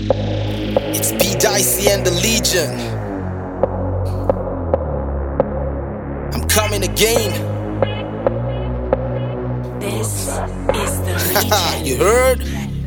It's B Dicey and the Legion. I'm coming again. This is the Legion. You heard?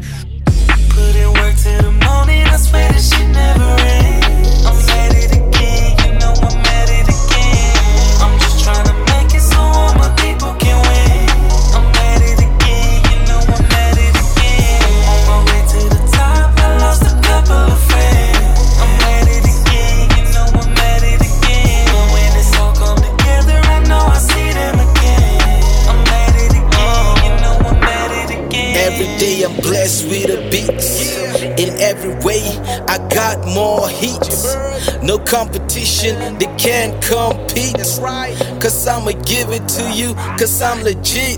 Put in work till the morning, I swear this shit never ends. I'm at it again, you know I'm at it again. I'm just trying to make it so all my people can win. I'm at it again, you know I'm at it again. On my way to the top, I lost a couple of friends. I'm at it again, you know I'm at it again. But when it's all come together, I know I see them again. I'm at it again, you know I'm at it again. Every day I'm blessed with a beats. In every way, I got more heat. No competition, they can't compete. Cause I'ma give it to you, cause I'm legit.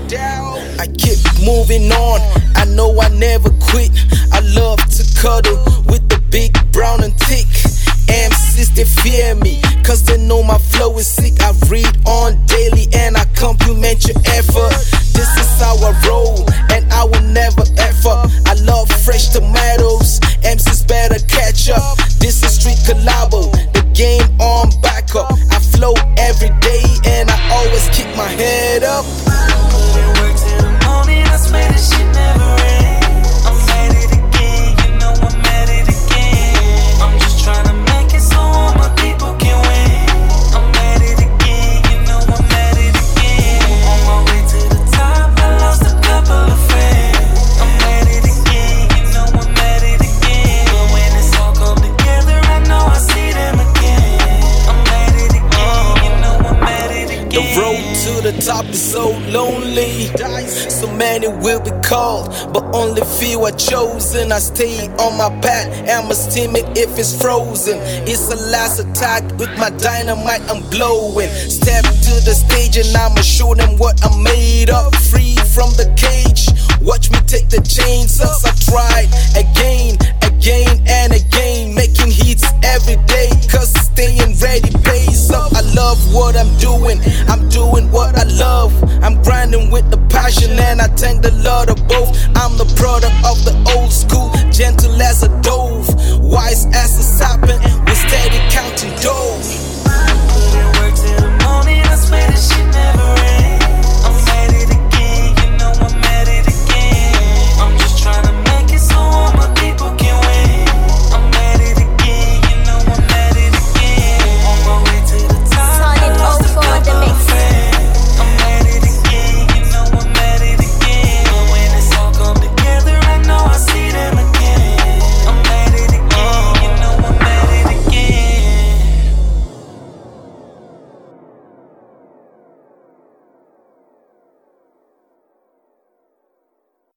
I keep moving on, I know I never quit. I love to cuddle with the big brown and thick. MCs, they fear me, cause they know my flow is sick. I read on daily and I compliment your effort. This is how I roll, and I will never ever. I love fresh tomatoes, MCs better catch up. This is street collabo, the game on back up. I flow every day and I always keep my head up. Put in work till the morning, I swear this shit never ends. I'm at it again, you know I'm at it again. I'm just trying to make it so all my people can win. I'm at it again, you know I'm at it again. On my way to the top, I lost a couple of friends. I'm at it again, you know I'm at it again. But when it's all come together, I know I see them again. I'm at it again, you know I'm at it again. The road to the top is so lonely. So many will be called, but only few are chosen. I stay on my path, am as timid if it's frozen. It's a last attack with my dynamite, I'm blowing. Step to the stage and I'ma show them what I'm made of. Free from the cage, watch me take the chains off. I try